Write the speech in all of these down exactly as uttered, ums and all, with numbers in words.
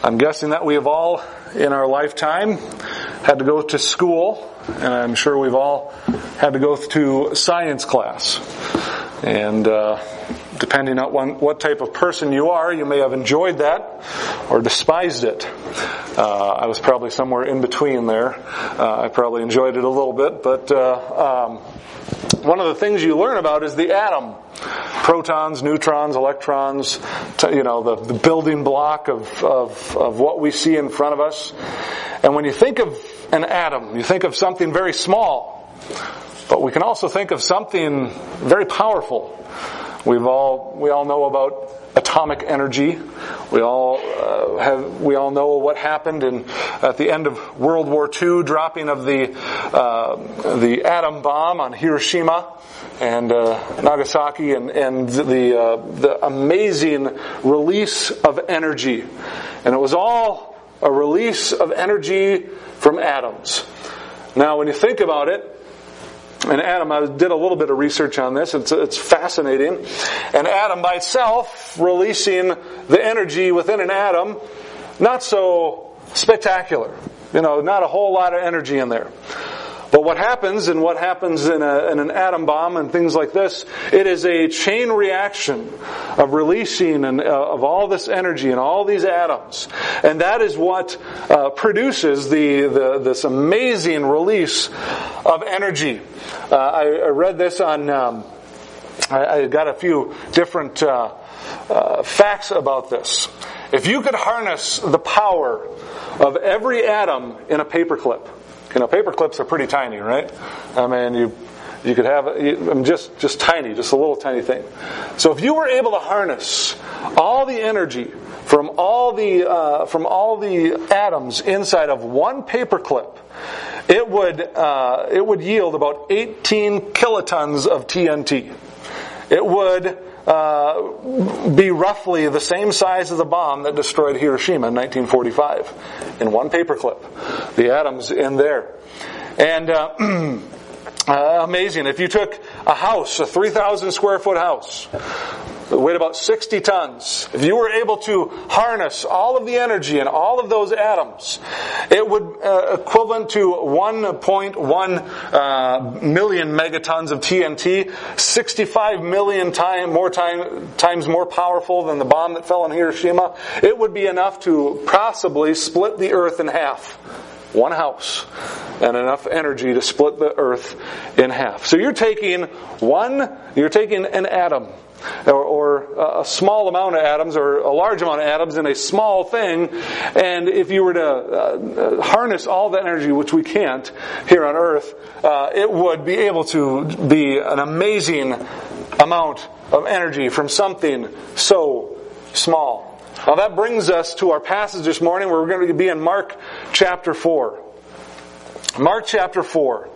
I'm guessing that we have all, in our lifetime, had to go to school, and I'm sure we've all had to go to science class. And uh, depending on one, what type of person you are, you may have enjoyed that or despised it. Uh, I was probably somewhere in between there. Uh, I probably enjoyed it a little bit, but uh, um, one of the things you learn about is the atom. Protons, neutrons, electrons, you know, the, the building block of, of, of what we see in front of us. And when you think of an atom, you think of something very small. But we can also think of something very powerful. We've all, we all know about atomic energy. We all uh, have, we all know what happened in, at the end of World War Two, dropping of the, uh, the atom bomb on Hiroshima and uh, Nagasaki, and, and the, uh, the amazing release of energy. And it was all a release of energy from atoms. Now, when you think about it, an atom, I did a little bit of research on this, it's, it's fascinating. An atom by itself, releasing the energy within an atom, not so spectacular. You know, not a whole lot of energy in there. But what happens, and what happens in, a, in an atom bomb and things like this, it is a chain reaction of releasing and, uh, of all this energy and all these atoms. And that is what uh, produces the, the this amazing release of energy. Uh, I, I read this on, um, I, I got a few different uh, uh, facts about this. If you could harness the power of every atom in a paperclip, you know, paper clips are pretty tiny, right? I mean, you you could have you, just just tiny, just a little tiny thing. So if you were able to harness all the energy from all the uh, from all the atoms inside of one paper clip, it would uh, it would yield about eighteen kilotons of T N T. It would uh, be roughly the same size as the bomb that destroyed Hiroshima in nineteen forty-five in one paperclip. The atoms in there. And uh, uh, amazing. If you took a house, a three thousand square foot house, it weighed about sixty tons. If you were able to harness all of the energy in all of those atoms, it would uh, equivalent to one point one uh, million megatons of T N T, sixty-five million time, more time, times more powerful than the bomb that fell on Hiroshima. It would be enough to possibly split the earth in half. One house, and enough energy to split the earth in half. So you're taking one, you're taking an atom, or, or a small amount of atoms, or a large amount of atoms in a small thing, and if you were to uh, harness all the energy, which we can't here on earth, uh, it would be able to be an amazing amount of energy from something so small. Now that brings us to our passage this morning, where we're going to be in Mark chapter four. Mark chapter four.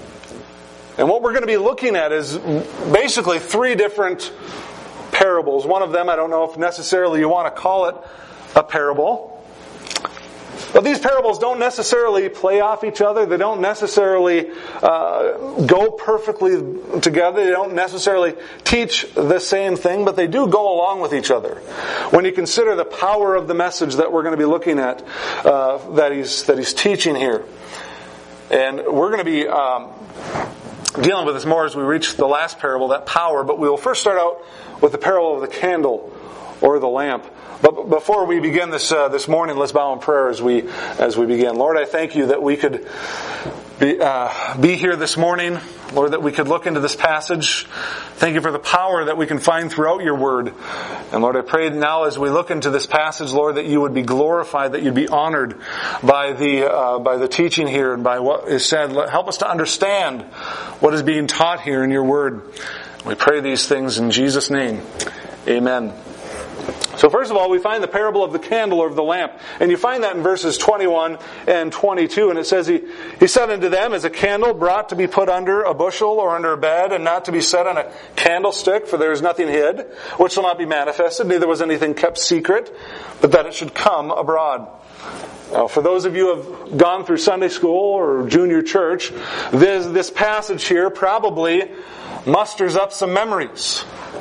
And what we're going to be looking at is basically three different parables. One of them, I don't know if necessarily you want to call it a parable. But these parables don't necessarily play off each other. They don't necessarily uh, go perfectly together. They don't necessarily teach the same thing, but they do go along with each other. When you consider the power of the message that we're going to be looking at, uh, that he's that he's teaching here, and we're going to be um, dealing with this more as we reach the last parable, that power. But we will first start out with the parable of the candle or the lamp. But before we begin this uh, this morning, let's bow in prayer as we as we begin. Lord, I thank you that we could be uh, be here this morning. Lord, that we could look into this passage. Thank you for the power that we can find throughout your word. And Lord, I pray now as we look into this passage, Lord, that you would be glorified, that you'd be honored by the uh, by the teaching here and by what is said. Help us to understand what is being taught here in your word. We pray these things in Jesus' name. Amen. So first of all, we find the parable of the candle or of the lamp. And you find that in verses twenty-one and twenty-two. And it says, He, he said unto them, Is a candle brought to be put under a bushel or under a bed, and not to be set on a candlestick? For there is nothing hid, which shall not be manifested, neither was anything kept secret, but that it should come abroad. Now, for those of you who have gone through Sunday school or junior church, this, this passage here probably musters up some memories.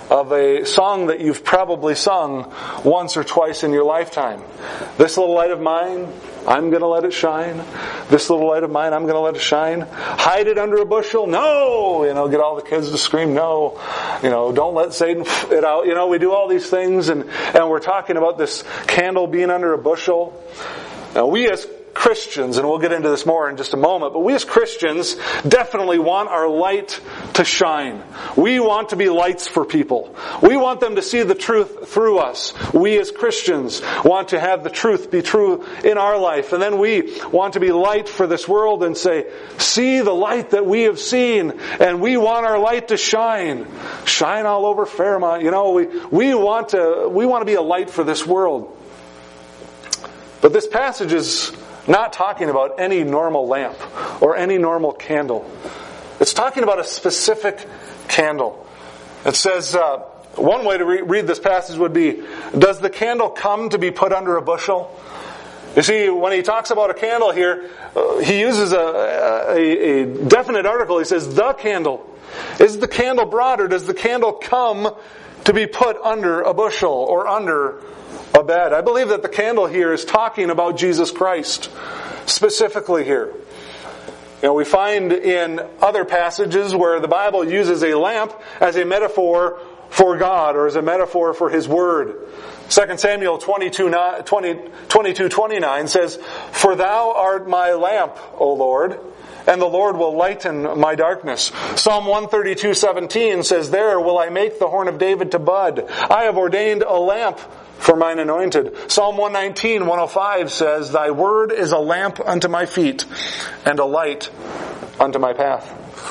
of a song that you've probably sung once or twice in your lifetime. This little light of mine, I'm going to let it shine. This little light of mine, I'm going to let it shine. Hide it under a bushel? No! You know, get all the kids to scream, no. You know, don't let Satan it out. You know, we do all these things, and, and we're talking about this candle being under a bushel. Now, we as Christians, and we'll get into this more in just a moment, but we as Christians definitely want our light to shine. We want to be lights for people. We want them to see the truth through us. We as Christians want to have the truth be true in our life. And then we want to be light for this world and say, see the light that we have seen, and we want our light to shine. Shine all over Fairmont. You know, we, we want to, we want to be a light for this world. But this passage is not talking about any normal lamp or any normal candle. It's talking about a specific candle. It says, uh, one way to re- read this passage would be, does the candle come to be put under a bushel? You see, when he talks about a candle here, uh, he uses a, a, a definite article. He says, the candle. Is the candle brought, or does the candle come to be put under a bushel or under a bed? I believe that the candle here is talking about Jesus Christ specifically here. You know, we find in other passages where the Bible uses a lamp as a metaphor for God, or as a metaphor for His Word. Second Samuel twenty-two, twenty-nine says, "For thou art my lamp, O Lord, and the Lord will lighten my darkness." Psalm one thirty-two, seventeen says, "There will I make the horn of David to bud. I have ordained a lamp for mine anointed." Psalm one nineteen, one oh five says, "Thy word is a lamp unto my feet, and a light unto my path."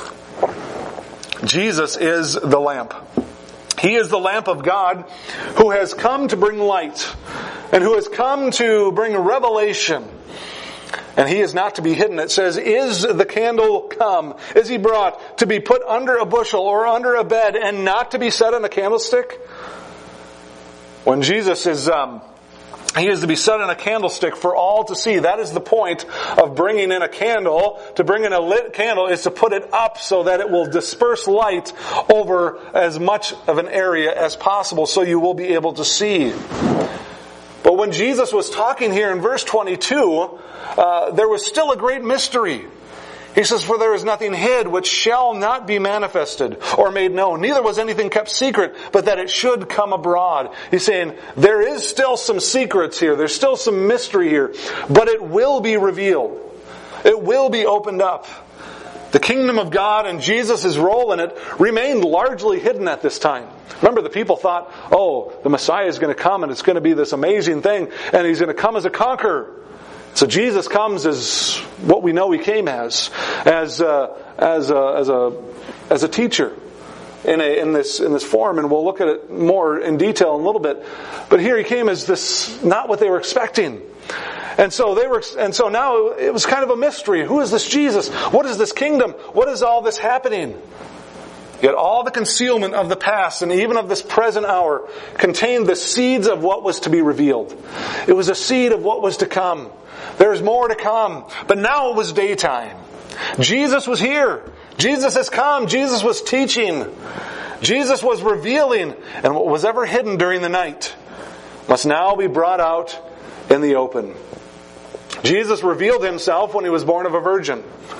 Jesus is the lamp. He is the lamp of God who has come to bring light, and who has come to bring revelation. And He is not to be hidden. It says, is the candle come? Is He brought to be put under a bushel or under a bed and not to be set on a candlestick? When Jesus is, um, He is to be set in a candlestick for all to see. That is the point of bringing in a candle. To bring in a lit candle is to put it up so that it will disperse light over as much of an area as possible, so you will be able to see. But when Jesus was talking here in verse twenty-two, uh, there was still a great mystery. He says, "For there is nothing hid which shall not be manifested or made known. Neither was anything kept secret, but that it should come abroad." He's saying, there is still some secrets here. There's still some mystery here. But it will be revealed. It will be opened up. The kingdom of God and Jesus' role in it remained largely hidden at this time. Remember, the people thought, oh, the Messiah is going to come and it's going to be this amazing thing, and He's going to come as a conqueror. So Jesus comes as what we know He came as, as uh, as a, as a as a teacher in a in this in this form, and we'll look at it more in detail in a little bit. But here He came as this, not what they were expecting, and so they were, and so now it was kind of a mystery. Who is this Jesus? What is this kingdom? What is all this happening? Yet all the concealment of the past and even of this present hour contained the seeds of what was to be revealed. It was a seed of what was to come. There's more to come. But now it was daytime. Jesus was here. Jesus has come. Jesus was teaching. Jesus was revealing. And what was ever hidden during the night must now be brought out in the open. Jesus revealed Himself when He was born of a virgin.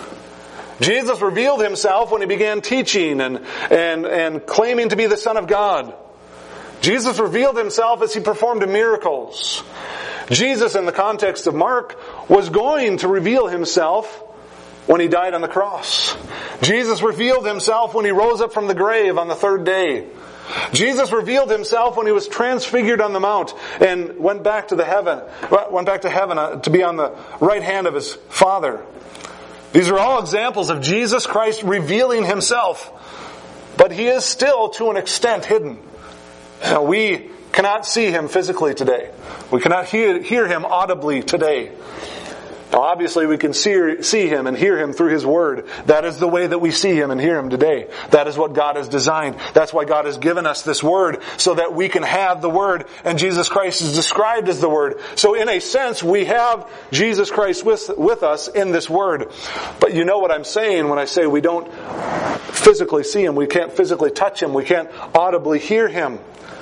Jesus revealed Himself when He began teaching and, and, and claiming to be the Son of God. Jesus revealed Himself as He performed miracles. Jesus, in the context of Mark, was going to reveal Himself when He died on the cross. Jesus revealed Himself when He rose up from the grave on the third day. Jesus revealed Himself when He was transfigured on the mount and went back to the heaven, went back to heaven to be on the right hand of His Father. These are all examples of Jesus Christ revealing Himself, but He is still, to an extent, hidden. Now, we cannot see Him physically today. We cannot hear, hear Him audibly today. Now, obviously, we can see, see Him and hear Him through His Word. That is the way that we see Him and hear Him today. That is what God has designed. That's why God has given us this Word, so that we can have the Word, and Jesus Christ is described as the Word. So in a sense, we have Jesus Christ with, with us in this Word. But you know what I'm saying when I say we don't physically see Him. We can't physically touch Him. We can't audibly hear Him.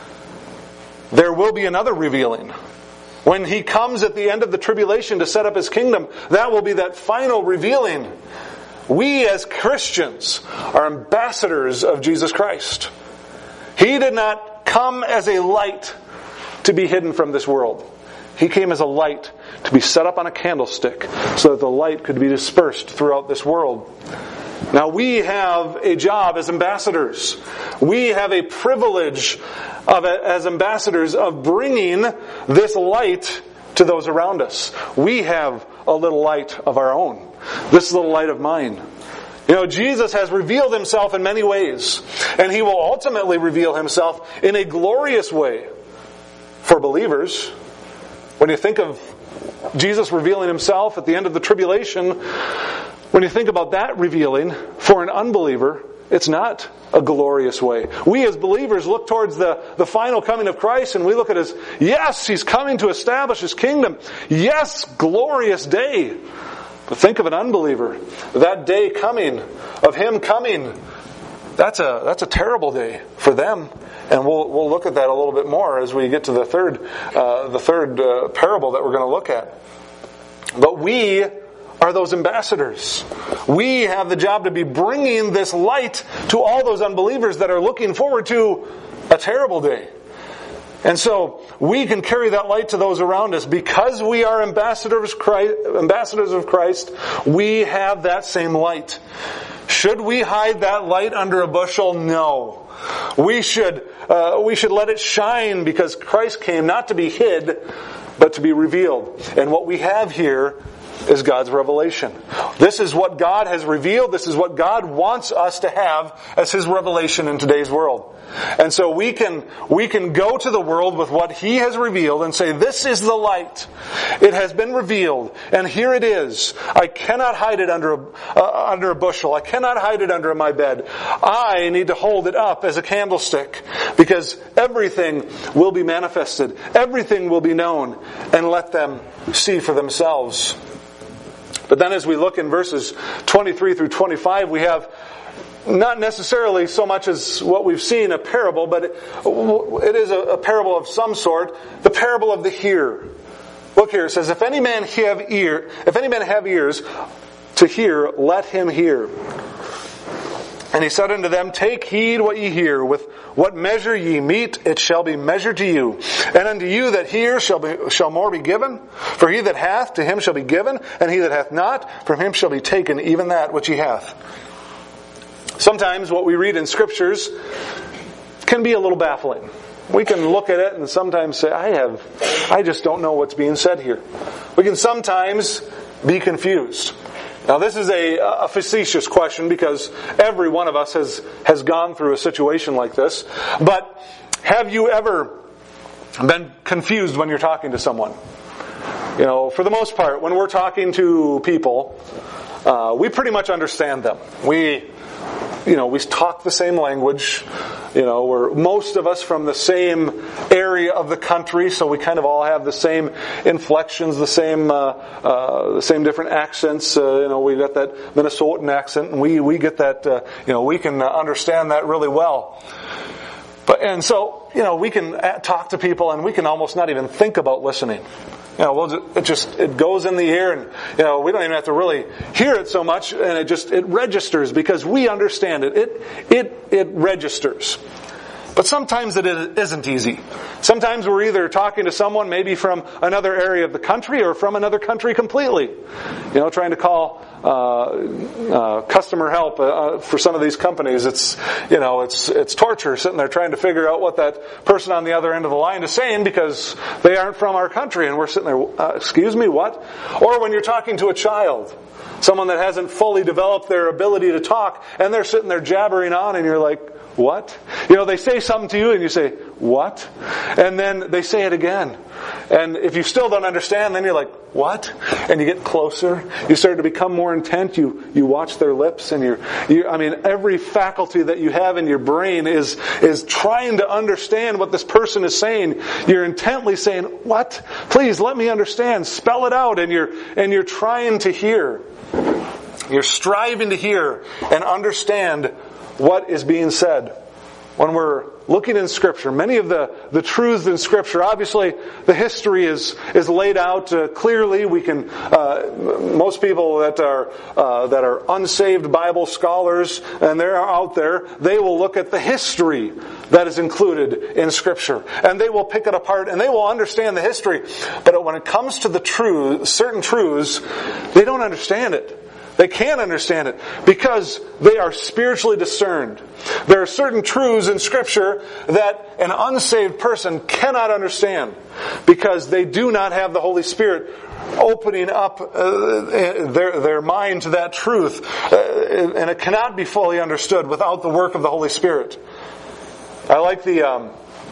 There will be another revealing. When He comes at the end of the tribulation to set up His kingdom, that will be that final revealing. We as Christians are ambassadors of Jesus Christ. He did not come as a light to be hidden from this world. He came as a light to be set up on a candlestick so that the light could be dispersed throughout this world. Now we have a job as ambassadors. We have a privilege of, as ambassadors of bringing this light to those around us. We have a little light of our own. This little light of mine. You know, Jesus has revealed Himself in many ways, and He will ultimately reveal Himself in a glorious way for believers. When you think of Jesus revealing Himself at the end of the tribulation, when you think about that revealing for an unbeliever, it's not a glorious way. We as believers look towards the, the final coming of Christ and we look at it as, yes, He's coming to establish His kingdom. Yes, glorious day. But think of an unbeliever. That day coming, of Him coming, that's a that's a terrible day for them. And we'll we'll look at that a little bit more as we get to the third uh, the third uh, parable that we're going to look at. But we are those ambassadors. We have the job to be bringing this light to all those unbelievers that are looking forward to a terrible day. And so we can carry that light to those around us. Because we are ambassadors of Christ, ambassadors of Christ, we have that same light. Should we hide that light under a bushel? No. We should uh, we should let it shine, because Christ came not to be hid, but to be revealed. And what we have here is God's revelation. This is what God has revealed. This is what God wants us to have as His revelation in today's world. And so we can we can go to the world with what He has revealed and say, this is the light. It has been revealed, and here it is. I cannot hide it under a, uh, under a bushel. I cannot hide it under my bed. I need to hold it up as a candlestick, because everything will be manifested. Everything will be known, and let them see for themselves. But then as we look in verses twenty-three through twenty-five, we have not necessarily so much as what we've seen, a parable, but it, it is a, a parable of some sort, the parable of the hearer. Look here, it says, if any man have ear, if any man have ears to hear, let him hear. And He said unto them, take heed what ye hear. With what measure ye mete, it shall be measured to you. And unto you that hear shall be, shall more be given. For he that hath, to him shall be given. And he that hath not, from him shall be taken even that which he hath. Sometimes what we read in Scriptures can be a little baffling. We can look at it and sometimes say, I have, I just don't know what's being said here. We can sometimes be confused. Now this is a, a facetious question, because every one of us has, has gone through a situation like this. But have you ever been confused when you're talking to someone? You know, for the most part, when we're talking to people, uh, we pretty much understand them. We, you know, we talk the same language. You know, we're most of us from the same area of the country, so we kind of all have the same inflections, the same, uh, uh, the same different accents. Uh, you know, we got that Minnesotan accent, and we we get that. Uh, you know, we can uh, understand that really well. But and so you know, we can talk to people, and we can almost not even think about listening. You know, we'll, it just, it goes in the ear, and, you know, we don't even have to really hear it so much, and it just, it registers because we understand it. It, it, it registers. But sometimes it isn't easy. Sometimes we're either talking to someone maybe from another area of the country or from another country completely. You know, trying to call uh, uh, customer help uh, for some of these companies. It's, you know, it's it's torture sitting there trying to figure out what that person on the other end of the line is saying, because they aren't from our country, and we're sitting there, uh, excuse me, what? Or when you're talking to a child, someone that hasn't fully developed their ability to talk, and they're sitting there jabbering on, and you're like, what? You know, they say something to you and you say, what? And then they say it again. And if you still don't understand, then you're like, what? And you get closer. You start to become more intent. You you watch their lips, and you're, you, I mean, every faculty that you have in your brain is is trying to understand what this person is saying. You're intently saying, what? Please let me understand. Spell it out. And you're and you're trying to hear. You're striving to hear and understand what is being said. When we're looking in Scripture, many of the, the truths in Scripture, obviously the history is is laid out uh, clearly. We can uh, most people that are uh, that are unsaved Bible scholars, and they're out there, they will look at the history that is included in Scripture, and they will pick it apart, and they will understand the history. But when it comes to the truth, certain truths, they don't understand it. They can't understand it because they are spiritually discerned. There are certain truths in Scripture that an unsaved person cannot understand because they do not have the Holy Spirit opening up uh, their their mind to that truth, uh, and it cannot be fully understood without the work of the Holy Spirit. I like the um,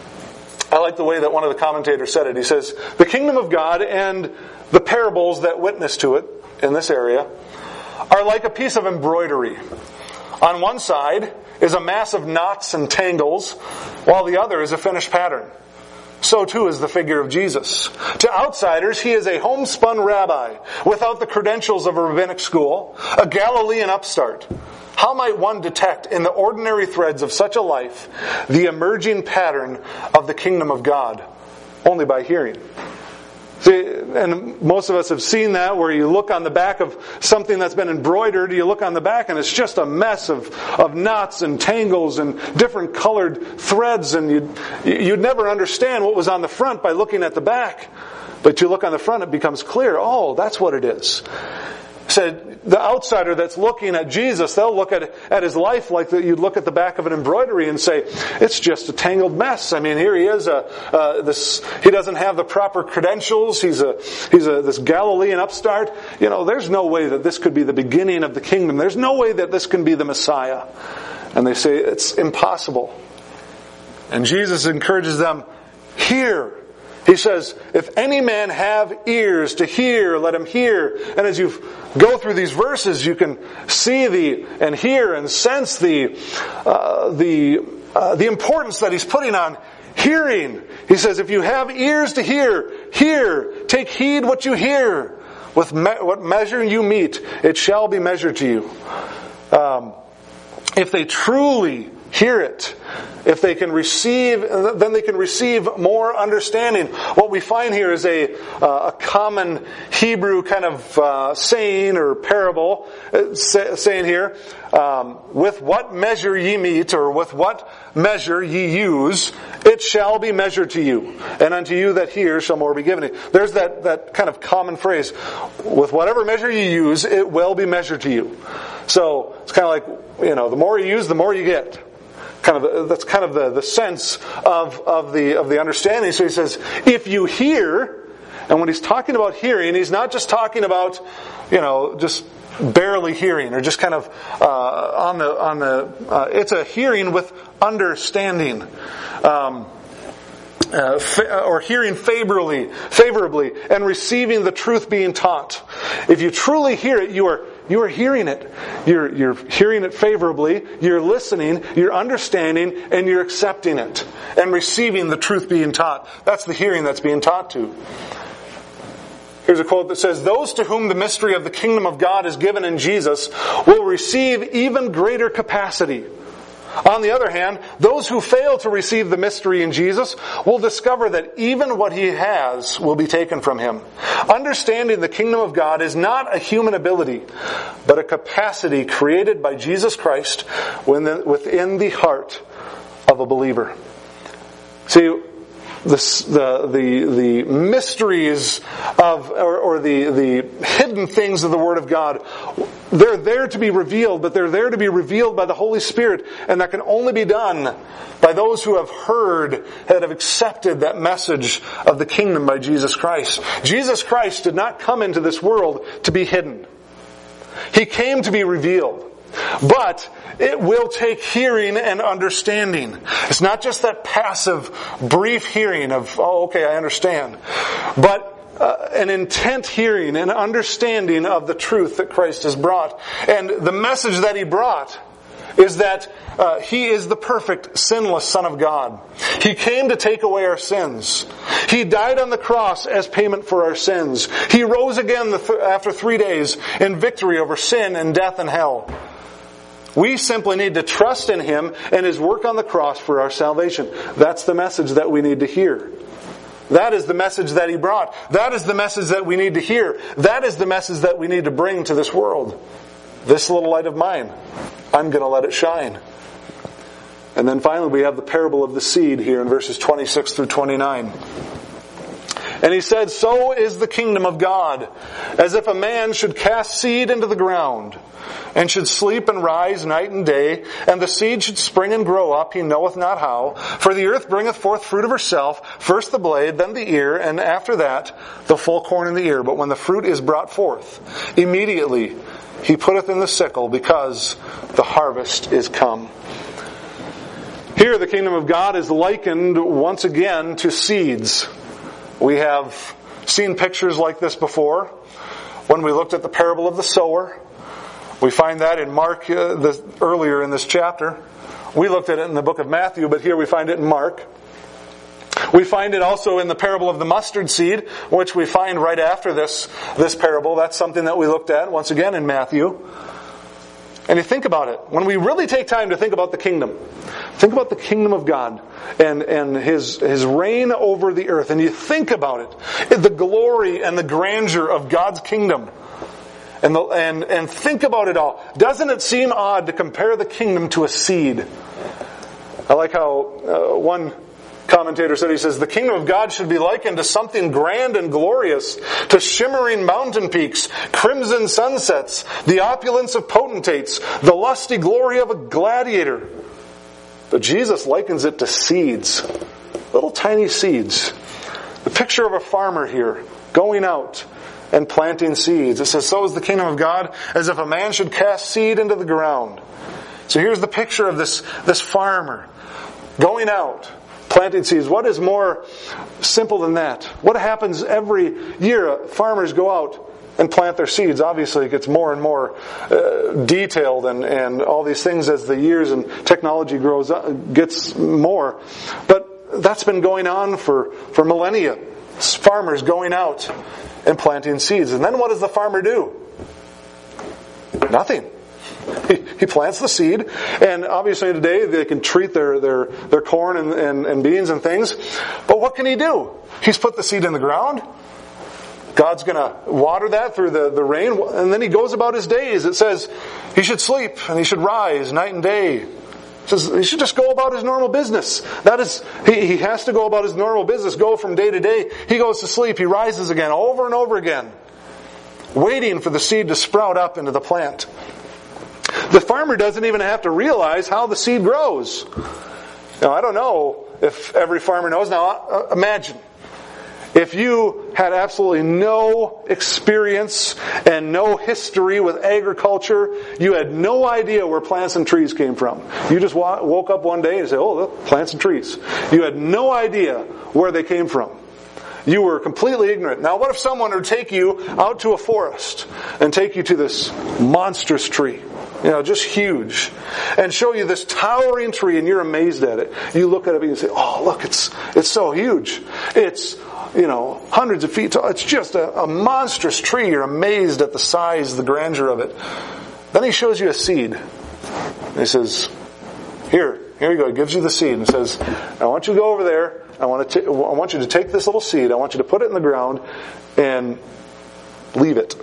I like the way that one of the commentators said it. He says, "The kingdom of God and the parables that witness to it in this area are like a piece of embroidery. On one side is a mass of knots and tangles, while the other is a finished pattern. So too is the figure of Jesus. To outsiders, he is a homespun rabbi without the credentials of a rabbinic school, a Galilean upstart. How might one detect in the ordinary threads of such a life the emerging pattern of the kingdom of God? Only by hearing." See, and most of us have seen that, where you look on the back of something that's been embroidered, you look on the back and it's just a mess of, of knots and tangles and different colored threads, and you'd, you'd never understand what was on the front by looking at the back. But you look on the front, it becomes clear, oh, that's what it is. Said the outsider that's looking at Jesus, they'll look at at his life like that. You'd look at the back of an embroidery and say, it's just a tangled mess. I mean, here he is. Uh, uh, this he doesn't have the proper credentials. He's a he's a this Galilean upstart. You know, there's no way that this could be the beginning of the kingdom. There's no way that this can be the Messiah. And they say it's impossible. And Jesus encourages them, hear. He says, if any man have ears to hear, let him hear. And as you go through these verses, you can see the and hear and sense the uh, the uh, the importance that he's putting on hearing. He says, if you have ears to hear, hear. Take heed what you hear. With me- what measure you meet, it shall be measured to you. Um, if they truly hear it, if they can receive, then they can receive more understanding. What we find here is a uh, a common Hebrew kind of uh, saying or parable, uh, say, saying here, um, with what measure ye meet, or with what measure ye use, it shall be measured to you, and unto you that hear shall more be given you. There's that, that kind of common phrase, with whatever measure you use, it will be measured to you. So it's kind of like, you know, the more you use, the more you get. Kind of that's kind of the, the sense of, of the of the understanding. So he says, if you hear, and when he's talking about hearing, he's not just talking about, you know, just barely hearing or just kind of uh, on the on the. Uh, it's a hearing with understanding. Um, Uh, fa- or hearing favorably, favorably, and receiving the truth being taught. If you truly hear it, you are you are hearing it. You're you're hearing it favorably. You're listening. You're understanding, and you're accepting it and receiving the truth being taught. That's the hearing that's being taught to. Here's a quote that says, "Those to whom the mystery of the kingdom of God is given in Jesus will receive even greater capacity. On the other hand, those who fail to receive the mystery in Jesus will discover that even what he has will be taken from him. Understanding the kingdom of God is not a human ability, but a capacity created by Jesus Christ within the heart of a believer." See, the the the, the mysteries of or, or the the hidden things of the Word of God, they're there to be revealed, but they're there to be revealed by the Holy Spirit, and that can only be done by those who have heard, that have accepted that message of the kingdom by Jesus Christ. Jesus Christ did not come into this world to be hidden. He came to be revealed. But it will take hearing and understanding. It's not just that passive, brief hearing of, oh, okay, I understand. But uh, an intent hearing and understanding of the truth that Christ has brought. And the message that he brought is that uh, he is the perfect, sinless Son of God. He came to take away our sins. He died on the cross as payment for our sins. He rose again the th- after three days in victory over sin and death and hell. We simply need to trust in Him and His work on the cross for our salvation. That's the message that we need to hear. That is the message that He brought. That is the message that we need to hear. That is the message that we need to bring to this world. This little light of mine, I'm going to let it shine. And then finally we have the parable of the seed here in verses twenty-six through twenty-nine. And He said, "So is the kingdom of God, as if a man should cast seed into the ground, and should sleep and rise night and day, and the seed should spring and grow up, he knoweth not how. For the earth bringeth forth fruit of herself, first the blade, then the ear, and after that the full corn in the ear. But when the fruit is brought forth, immediately he putteth in the sickle, because the harvest is come." Here the kingdom of God is likened once again to seeds. We have seen pictures like this before when we looked at the parable of the sower. We find that in Mark uh, this, earlier in this chapter. We looked at it in the book of Matthew, but here we find it in Mark. We find it also in the parable of the mustard seed, which we find right after this, this parable. That's something that we looked at once again in Matthew. And you think about it. When we really take time to think about the kingdom, think about the kingdom of God and, and His, His reign over the earth, and you think about it, the glory and the grandeur of God's kingdom, and, the, and, and think about it all. Doesn't it seem odd to compare the kingdom to a seed? I like how uh, one commentator said, he says, "The kingdom of God should be likened to something grand and glorious, to shimmering mountain peaks, crimson sunsets, the opulence of potentates, the lusty glory of a gladiator." But Jesus likens it to seeds, little tiny seeds. The picture of a farmer here going out and planting seeds. It says, "So is the kingdom of God, as if a man should cast seed into the ground." So here's the picture of this, this farmer going out, planting seeds. What is more simple than that? What happens every year? Farmers go out and plant their seeds. Obviously it gets more and more uh, detailed and, and all these things as the years and technology grows up, gets more. But that's been going on for, for millennia. Farmers going out and planting seeds. And then what does the farmer do? Nothing. He, he plants the seed, and obviously today they can treat their, their, their corn and, and, and beans and things. But what can he do? He's put the seed in the ground. God's going to water that through the, the rain, and then he goes about his days. It says he should sleep and he should rise night and day. It says he should just go about his normal business. That is, he, he has to go about his normal business, go from day to day. He goes to sleep, he rises again, over and over again, waiting for the seed to sprout up into the plant. The farmer doesn't even have to realize how the seed grows. Now, I don't know if every farmer knows. Now, uh, imagine if you had absolutely no experience and no history with agriculture, you had no idea where plants and trees came from. You just woke up one day and said, "Oh, look, plants and trees." You had no idea where they came from. You were completely ignorant. Now, what if someone would take you out to a forest and take you to this monstrous tree? You know, just huge. And show you this towering tree and you're amazed at it. You look at it and you say, "Oh, look, it's it's so huge. It's, you know, hundreds of feet tall. It's just a, a monstrous tree." You're amazed at the size, the grandeur of it. Then he shows you a seed. And he says, Here, here you go. He gives you the seed and says, "I want you to go over there. I want to. T- I want you to take this little seed. I want you to put it in the ground and leave it.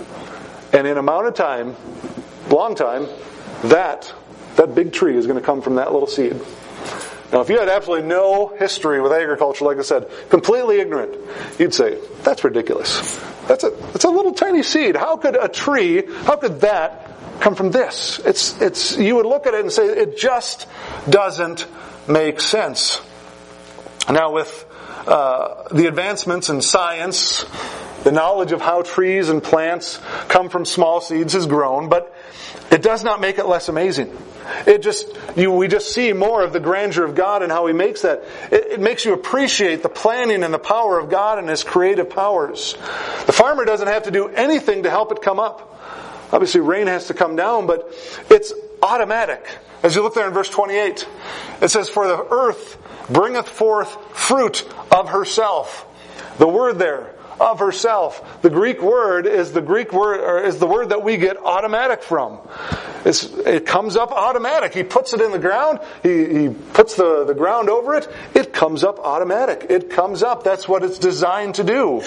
And in an amount of time, long time, that that big tree is going to come from that little seed." Now, if you had absolutely no history with agriculture, like I said, completely ignorant, you'd say, "That's ridiculous. That's a that's a little tiny seed. How could a tree? How could that come from this?" It's it's. You would look at it and say, it just doesn't make sense. Now, with uh, the advancements in science, the knowledge of how trees and plants come from small seeds has grown, but it does not make it less amazing. It just, you, we just see more of the grandeur of God and how He makes that. It, it makes you appreciate the planning and the power of God and His creative powers. The farmer doesn't have to do anything to help it come up. Obviously, rain has to come down, but it's automatic. As you look there in verse twenty-eight, it says, "For the earth bringeth forth fruit of herself." The word there, of herself. The Greek word is the Greek word, or is the word that we get automatic from. It's, it comes up automatic. He puts it in the ground. He, he puts the, the ground over it. It comes up automatic. It comes up. That's what it's designed to do.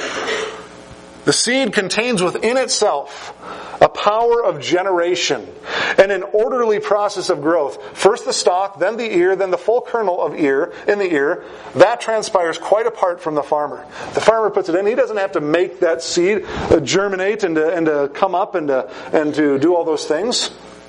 The seed contains within itself a power of generation and an orderly process of growth. First the stalk, then the ear, then the full kernel of ear in the ear. That transpires quite apart from the farmer. The farmer puts it in. He doesn't have to make that seed germinate and to, and to come up and to, and to do all those things.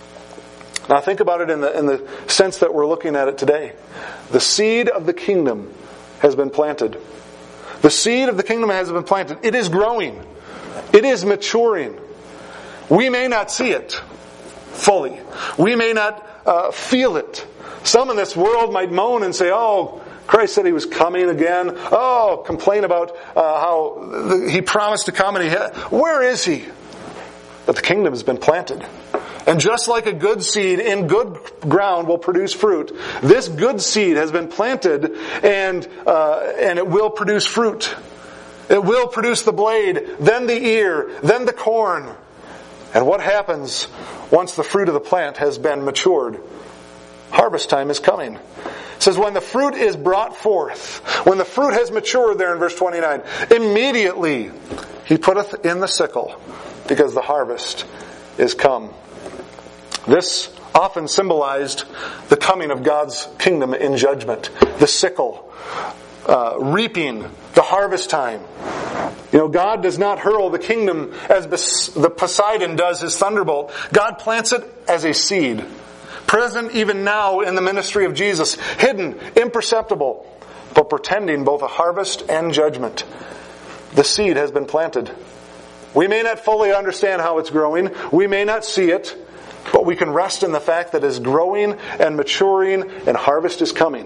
Now think about it in the, in the sense that we're looking at it today. The seed of the kingdom has been planted. The seed of the kingdom has been planted. It is growing. It is maturing. We may not see it fully. We may not uh, feel it. Some in this world might moan and say, oh, Christ said He was coming again. Oh, complain about uh, how the, He promised to come and He ha- where is He? But the kingdom has been planted. And just like a good seed in good ground will produce fruit, this good seed has been planted and uh, and it will produce fruit. It will produce the blade, then the ear, then the corn. And what happens once the fruit of the plant has been matured? Harvest time is coming. It says, when the fruit is brought forth, when the fruit has matured there in verse twenty-nine, immediately He putteth in the sickle, because the harvest is come. This often symbolized the coming of God's kingdom in judgment. The sickle, uh, reaping, the harvest time. You know, God does not hurl the kingdom as the Poseidon does his thunderbolt. God plants it as a seed, present even now in the ministry of Jesus, hidden, imperceptible, but pretending both a harvest and judgment. The seed has been planted. We may not fully understand how it's growing. We may not see it. But we can rest in the fact that it's growing and maturing and harvest is coming.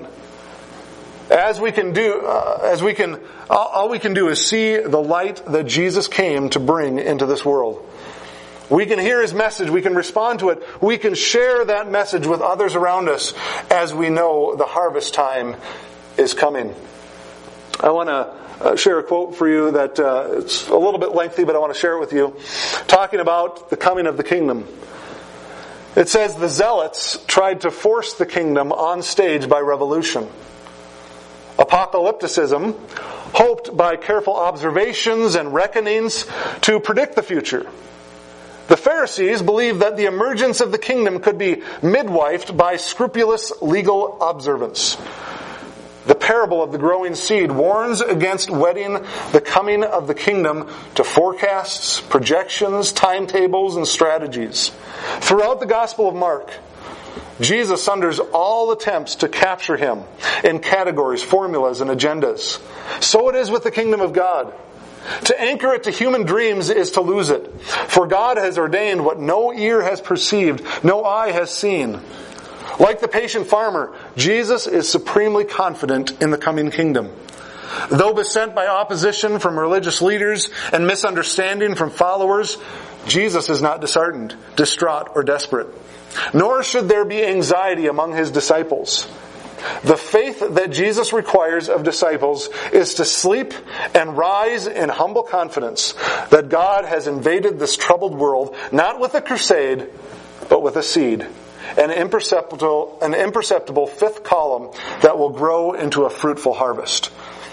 As we can do, uh, as we can, all, all we can do is see the light that Jesus came to bring into this world. We can hear His message. We can respond to it. We can share that message with others around us as we know the harvest time is coming. I want to uh, share a quote for you that uh, it's a little bit lengthy, but I want to share it with you. Talking about the coming of the kingdom. It says the zealots tried to force the kingdom on stage by revolution. Apocalypticism hoped by careful observations and reckonings to predict the future. The Pharisees believed that the emergence of the kingdom could be midwifed by scrupulous legal observance. The parable of the growing seed warns against wedding the coming of the kingdom to forecasts, projections, timetables, and strategies. Throughout the Gospel of Mark, Jesus sunders all attempts to capture Him in categories, formulas, and agendas. So it is with the kingdom of God. To anchor it to human dreams is to lose it. For God has ordained what no ear has perceived, no eye has seen. Like the patient farmer, Jesus is supremely confident in the coming kingdom. Though beset by opposition from religious leaders and misunderstanding from followers, Jesus is not disheartened, distraught, or desperate. Nor should there be anxiety among His disciples. The faith that Jesus requires of disciples is to sleep and rise in humble confidence that God has invaded this troubled world, not with a crusade, but with a seed. An imperceptible, an imperceptible fifth column that will grow into a fruitful harvest.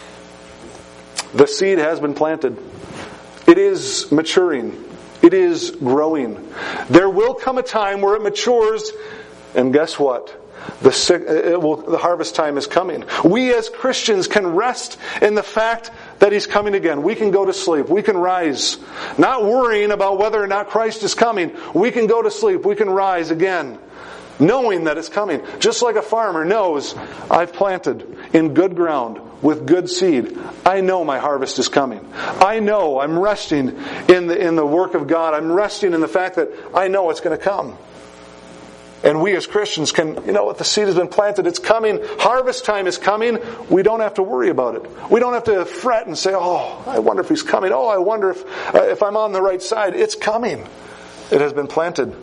The seed has been planted. It is maturing. It is growing. There will come a time where it matures, and guess what? The, it will, the harvest time is coming. We as Christians can rest in the fact that He's coming again. We can go to sleep. We can rise. Not worrying about whether or not Christ is coming. We can go to sleep. We can rise again, knowing that it's coming. Just like a farmer knows, I've planted in good ground with good seed. I know my harvest is coming. I know I'm resting in the, in the work of God. I'm resting in the fact that I know it's going to come. And we as Christians can, you know what, the seed has been planted, it's coming, harvest time is coming, we don't have to worry about it. We don't have to fret and say, oh, I wonder if He's coming, oh, I wonder if, uh, if I'm on the right side. It's coming. It has been planted.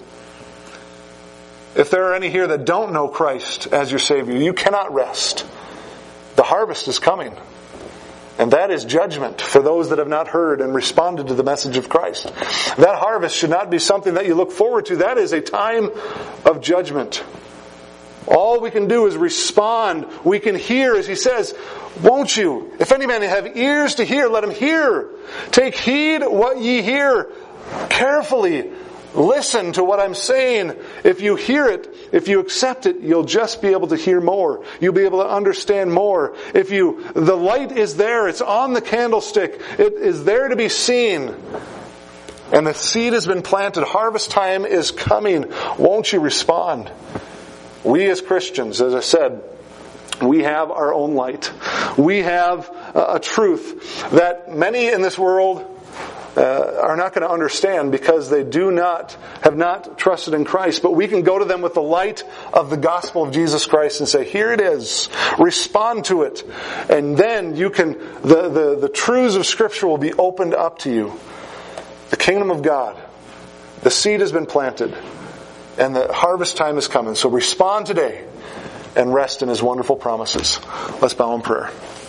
If there are any here that don't know Christ as your Savior, you cannot rest. The harvest is coming. And that is judgment for those that have not heard and responded to the message of Christ. That harvest should not be something that you look forward to. That is a time of judgment. All we can do is respond. We can hear, as he says, won't you? If any man have ears to hear, let him hear. Take heed what ye hear. Carefully listen to what I'm saying. If you hear it, if you accept it, you'll just be able to hear more. You'll be able to understand more. If you, the light is there, it's on the candlestick, it is there to be seen. And the seed has been planted. Harvest time is coming. Won't you respond? We as Christians, as I said, we have our own light. We have a truth that many in this world Uh, are not going to understand because they do not, have not trusted in Christ. But we can go to them with the light of the gospel of Jesus Christ and say, here it is. Respond to it. And then you can, the, the, the truths of Scripture will be opened up to you. The kingdom of God. The seed has been planted. And the harvest time is coming. So respond today and rest in His wonderful promises. Let's bow in prayer.